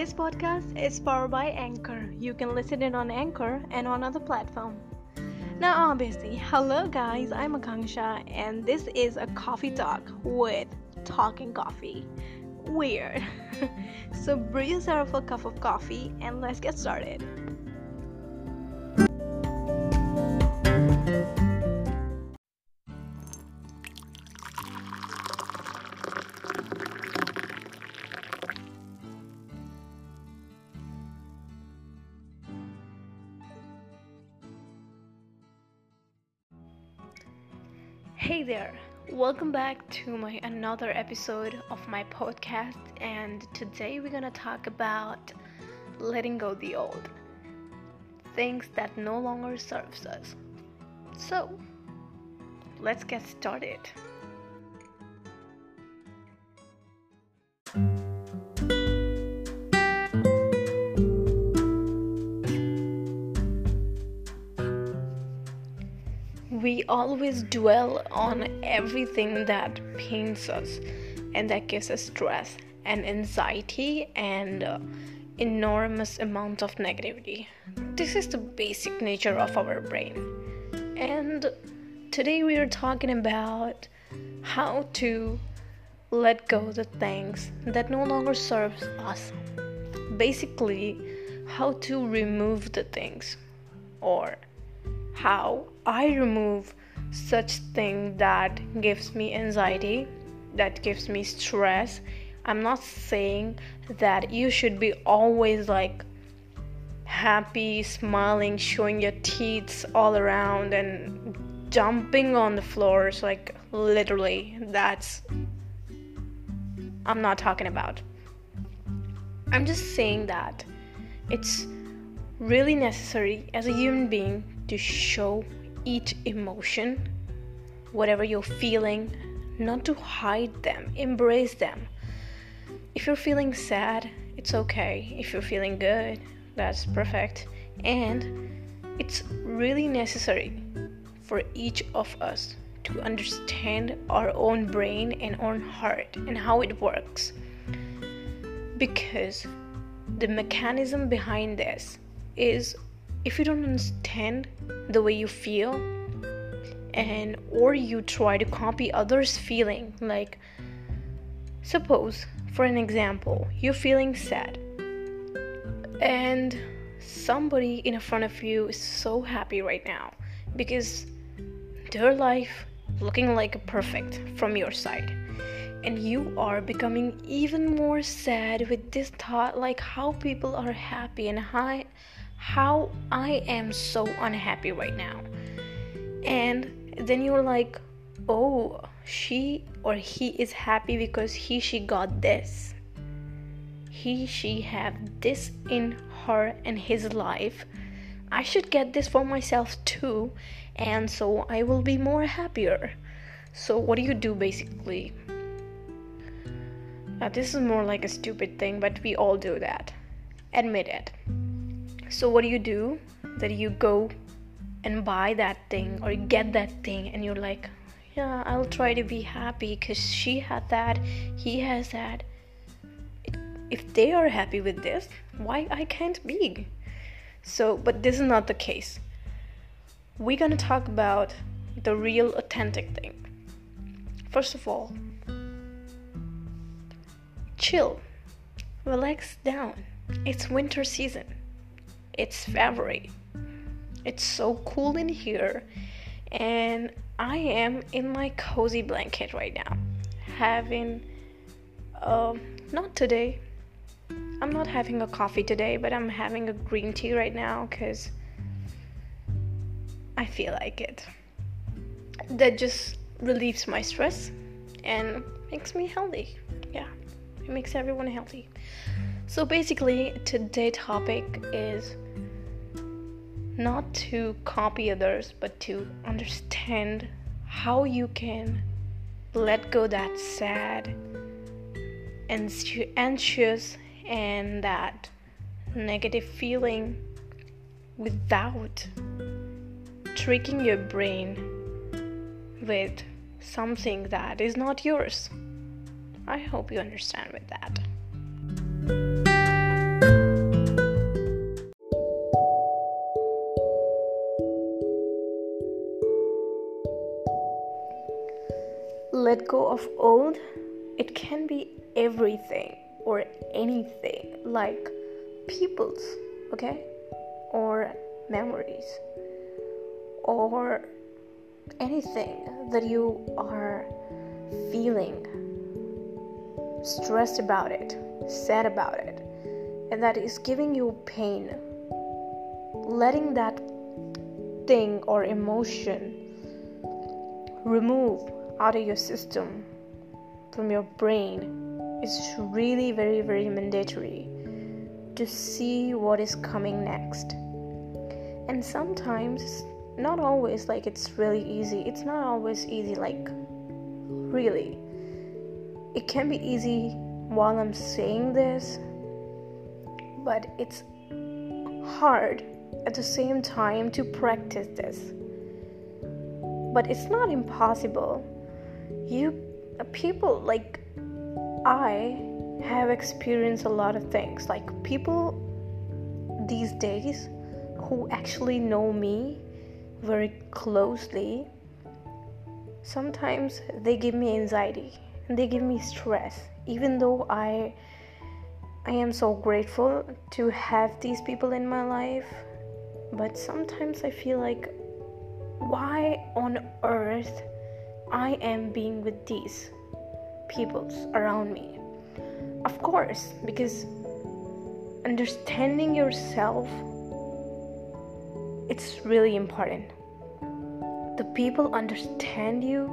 This podcast is powered by Anchor. You can listen it on Anchor and on other platforms. Now, obviously, hello guys, I'm Akanksha, and this is a coffee talk with Talking Coffee. Weird. So brew yourself a cup of coffee and let's get started. Hey there, welcome back to my another episode of my podcast, and today we're gonna talk about letting go the old, things that no longer serves us. So, let's get started. We always dwell on everything that pains us and that gives us stress and anxiety and enormous amount of negativity. This is the basic nature of our brain. And today we are talking about how to let go the things that no longer serves us. Basically, how to remove the things, or how I remove such thing that gives me anxiety, that gives me stress. I'm not saying that you should be always like happy, smiling, showing your teeth all around and jumping on the floors, like literally. I'm not talking about. I'm just saying that it's really necessary as a human being to show each emotion, whatever you're feeling, not to hide them, embrace them. If you're feeling sad, it's okay. If you're feeling good, that's perfect. And it's really necessary for each of us to understand our own brain and own heart and how it works. Because the mechanism behind this is, if you don't understand the way you feel, and or you try to copy others' feeling, like suppose for an example, you're feeling sad and somebody in front of you is so happy right now because their life looking like perfect from your side, and you are becoming even more sad with this thought, like how people are happy and how I am so unhappy right now. And then you're like, oh, she or he is happy because she got this. She have this in her and his life. I should get this for myself too, and so I will be more happier. So what do you do basically? Now this is more like a stupid thing, but we all do that. Admit it. So what do? That you go and buy that thing or get that thing, and you're like, yeah, I'll try to be happy because she had that, he has that. If they are happy with this, why I can't be? So, but this is not the case. We're gonna talk about the real authentic thing. First of all, chill, relax down. It's winter season. It's February. It's so cool in here, and I am in my cozy blanket right now, having not today. I'm not having a coffee today, but I'm having a green tea right now because I feel like it. That just relieves my stress and makes me healthy. Yeah, it makes everyone healthy. So basically, today's topic is not to copy others, but to understand how you can let go that sad, anxious, and that negative feeling without tricking your brain with something that is not yours. I hope you understand with that. let go of old, it can be everything or anything, like people's, okay, or memories, or anything that you are feeling stressed about it, sad about it, and that is giving you pain. Letting that thing or emotion remove out of your system, from your brain, is really very, very mandatory to see what is coming next. And sometimes, not always like it's really easy. It's not always easy, like really. It can be easy while I'm saying this, but it's hard at the same time to practice this. But it's not impossible. People like I have experienced a lot of things. Like people these days who actually know me very closely, sometimes they give me anxiety and they give me stress, even though I am so grateful to have these people in my life. But sometimes I feel like, why on earth I am being with these people around me? Of course, because understanding yourself, it's really important. The people understand you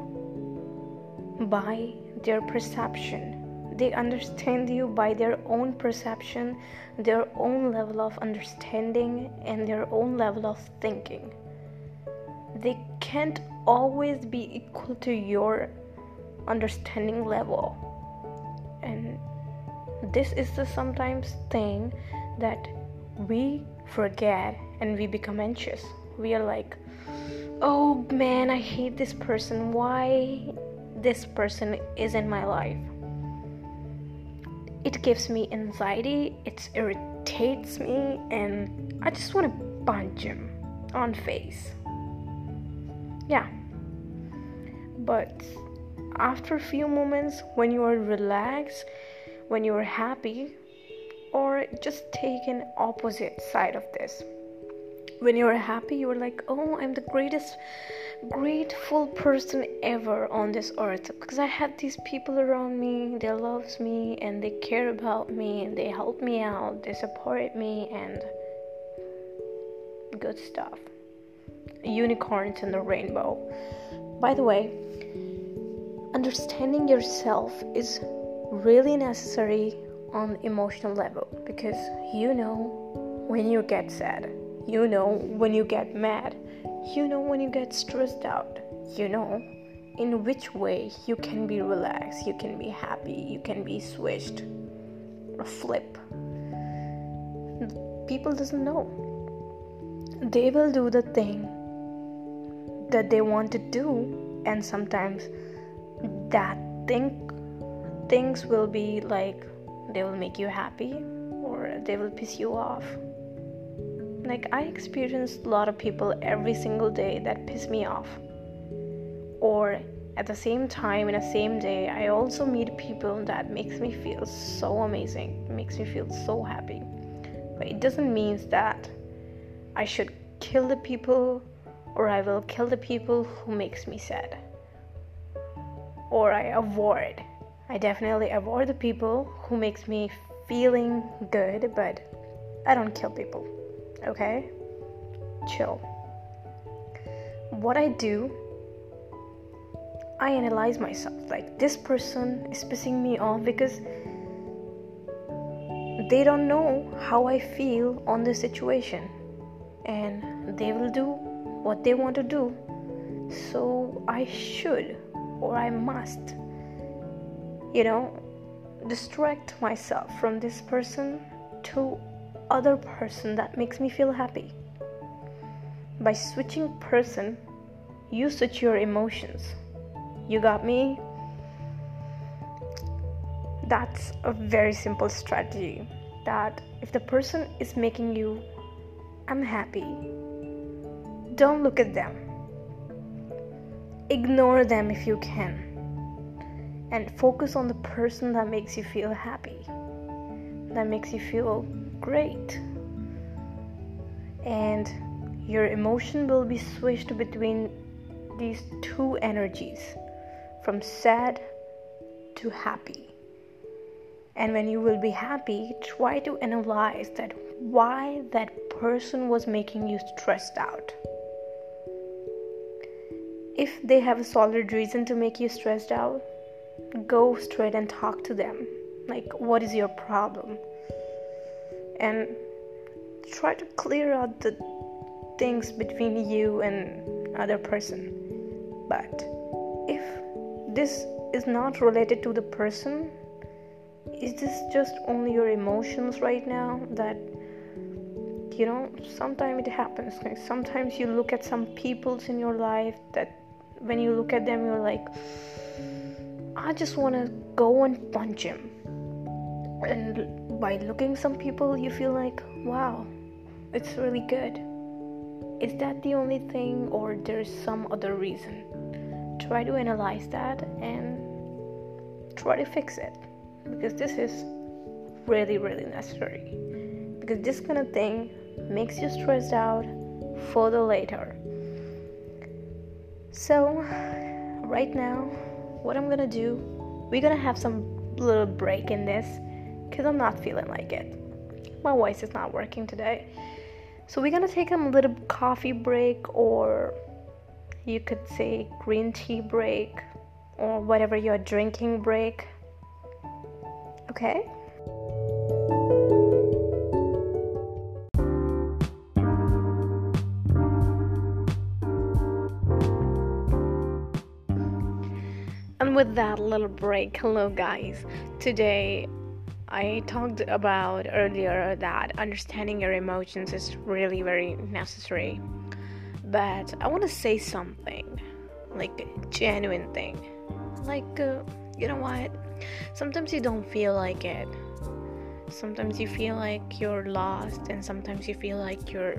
by their perception. They understand you by their own perception, their own level of understanding, and their own level of thinking. They can't always be equal to your understanding level. And this is the sometimes thing that we forget and we become anxious. We are like, oh man, I hate this person. Why this person is in my life? It gives me anxiety, it irritates me, and I just want to punch him on face. Yeah. But after a few moments, when you are relaxed, when you are happy, or just take an opposite side of this. When you are happy, you are like, oh, I'm the greatest grateful person ever on this earth, because I have these people around me, they loves me and they care about me and they help me out, they support me, and good stuff. Unicorns in the rainbow. By the way, understanding yourself is really necessary on the emotional level, because you know when you get sad, you know when you get mad, you know when you get stressed out, you know in which way you can be relaxed, you can be happy, you can be switched or flip. People doesn't know. They will do the thing that they want to do, and sometimes that things will be like, they will make you happy or they will piss you off. Like, I experience a lot of people every single day that piss me off. Or at the same time, in the same day, I also meet people that makes me feel so amazing, makes me feel so happy. But it doesn't mean that I should kill the people, or I will kill the people who makes me sad. Or I definitely avoid the people who makes me feeling good, but I don't kill people. Okay? Chill. What I do, I analyze myself. Like, this person is pissing me off because they don't know how I feel on this situation, and they will do what they want to do. So I should, or I must, distract myself from this person to other person that makes me feel happy. By switching person, you switch your emotions. You got me? That's a very simple strategy, that if the person is making you unhappy, don't look at them. Ignore them if you can. and focus on the person that makes you feel happy, that makes you feel great. And your emotion will be switched between these two energies, from sad to happy. And when you will be happy, try to analyze that why that person was making you stressed out. If they have a solid reason to make you stressed out, go straight and talk to them. Like, what is your problem? And try to clear out the things between you and other person. But if this is not related to the person, is this just only your emotions right now? That, sometimes it happens. Like, sometimes you look at some peoples in your life that when you look at them, you're like, I just want to go and punch him. And by looking some people, you feel like, wow, it's really good. Is that the only thing, or there's some other reason? Try to analyze that and try to fix it, because this is really, really necessary. Because this kind of thing makes you stressed out further later. So right now, what I'm gonna do, we're gonna have some little break in this, because I'm not feeling like it. My voice is not working today. So we're gonna take a little coffee break, or you could say green tea break, or whatever you're drinking break. Okay? And with that little break, hello guys. Today I talked about earlier that understanding your emotions is really very necessary. But I want to say something, like a genuine thing. Like, you know what? Sometimes you don't feel like it. Sometimes you feel like you're lost, and sometimes you feel like you're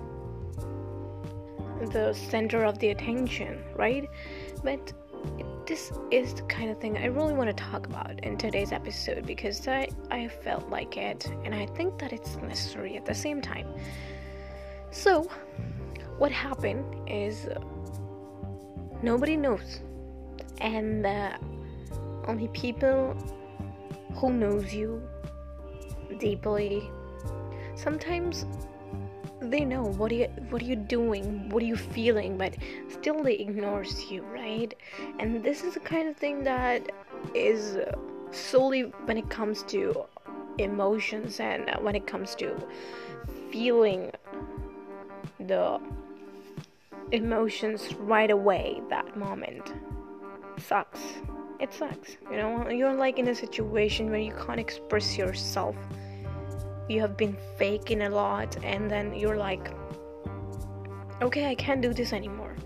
the center of the attention, right? But this is the kind of thing I really want to talk about in today's episode, because I felt like it, and I think that it's necessary at the same time. So, what happened is nobody knows, and only people who knows you deeply, sometimes they know what are you doing, what are you feeling, but still they ignores you, right? And this is the kind of thing that is solely when it comes to emotions, and when it comes to feeling the emotions right away. That moment sucks. It sucks. You're like in a situation where you can't express yourself. You have been faking a lot, and then you're like, okay, I can't do this anymore.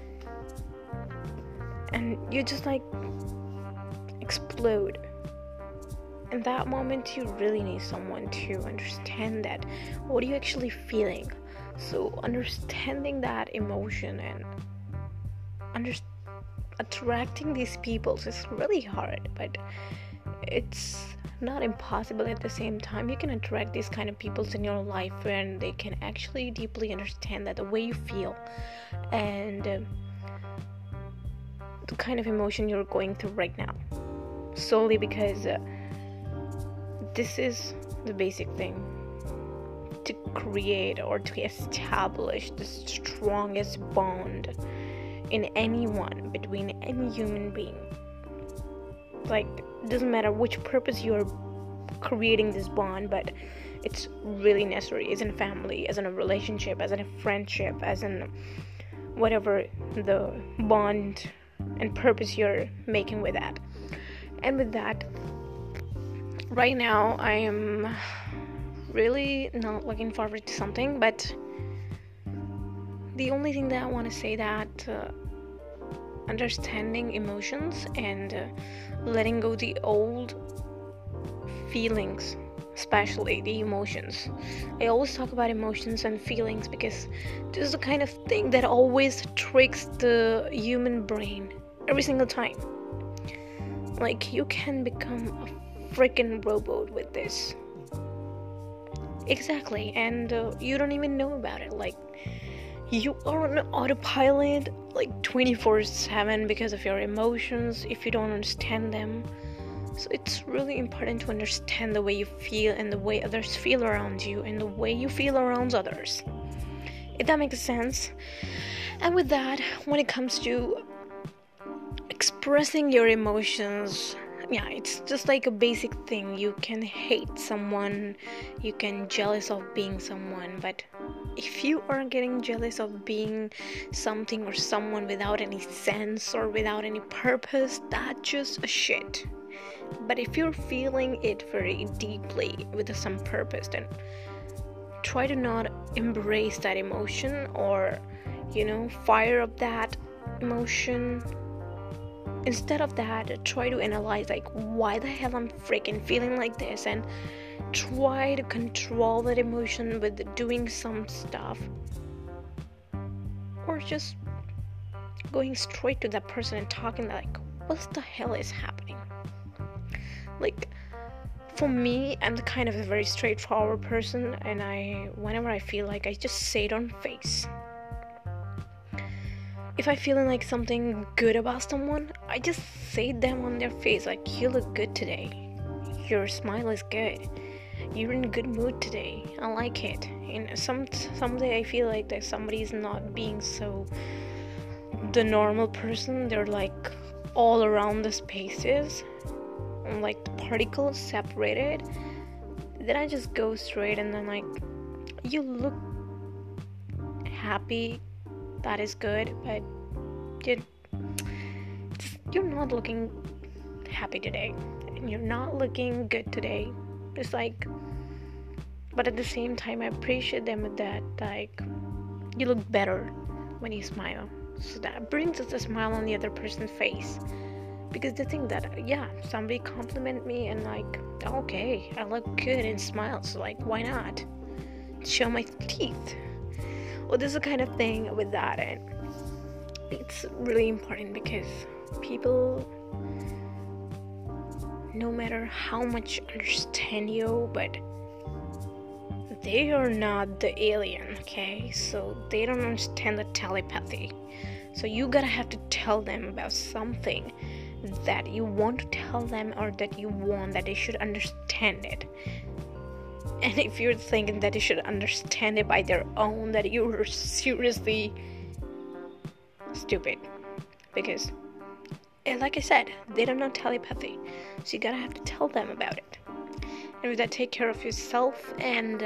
And you just like explode. In that moment, you really need someone to understand that. What are you actually feeling? So understanding that emotion and attracting these people is really hard, but it's not impossible at the same time. You can attract these kind of people in your life, and they can actually deeply understand that the way you feel and the kind of emotion you're going through right now, solely because this is the basic thing to create or to establish the strongest bond in anyone, between any human being. Like, it doesn't matter which purpose you're creating this bond, but it's really necessary, as in family, as in a relationship, as in a friendship, as in whatever the bond and purpose you're making with that. And with that, right now I am really not looking forward to something, but the only thing that I want to say that understanding emotions and letting go the old feelings, especially the emotions. I always talk about emotions and feelings because this is the kind of thing that always tricks the human brain every single time. Like, you can become a freaking robot with this. Exactly, and you don't even know about it. Like, you are on autopilot like 24/7 because of your emotions if you don't understand them. So it's really important to understand the way you feel and the way others feel around you and the way you feel around others, if that makes sense. And with that, when it comes to expressing your emotions, yeah, it's just like a basic thing. You can hate someone, you can jealous of being someone, but if you are getting jealous of being something or someone without any sense or without any purpose, that's just a shit. But if you're feeling it very deeply with some purpose, then try to not embrace that emotion or, fire up that emotion. Instead of that, try to analyze like why the hell I'm freaking feeling like this, and try to control that emotion with doing some stuff, or just going straight to that person and talking like, what the hell is happening? Like, for me, I'm the kind of a very straightforward person, and whenever I feel like, I just say it on face. If I'm feeling like something good about someone, I just say them on their face, like, you look good today, your smile is good, you're in a good mood today, I like it. And someday I feel like that somebody's not being so the normal person, they're like all around the spaces, like the particles separated, then I just go straight and then like, you look happy, that is good, but you're not looking happy today, and you're not looking good today. It's like, but at the same time, I appreciate them with that, like, you look better when you smile, so that brings us a smile on the other person's face, because they think that, yeah, somebody compliment me and like, okay, I look good and smile, so like, why not show my teeth? Well, this is the kind of thing with that, and it's really important because people, no matter how much understand you, but they are not the alien, okay? So they don't understand the telepathy. So you gotta have to tell them about something that you want to tell them, or that you want that they should understand it. And if you're thinking that they should understand it by their own, that you're seriously stupid. Because, like I said, they don't know telepathy. So you gotta have to tell them about it. And with that, take care of yourself and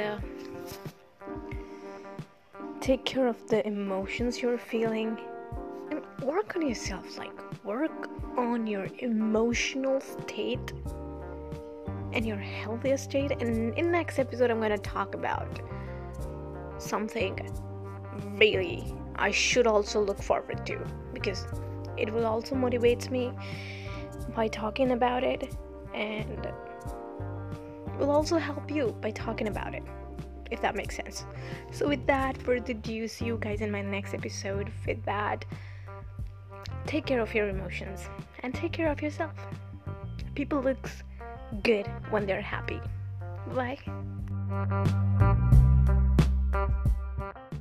take care of the emotions you're feeling. And work on yourself. Like, work on your emotional state and your healthiest state. And in the next episode, I'm going to talk about something really I should also look forward to, because it will also motivate me by talking about it, and will also help you by talking about it, if that makes sense. So with that, further ado, see you guys in my next episode. With that, take care of your emotions and take care of yourself. People looks good when they're happy. Bye.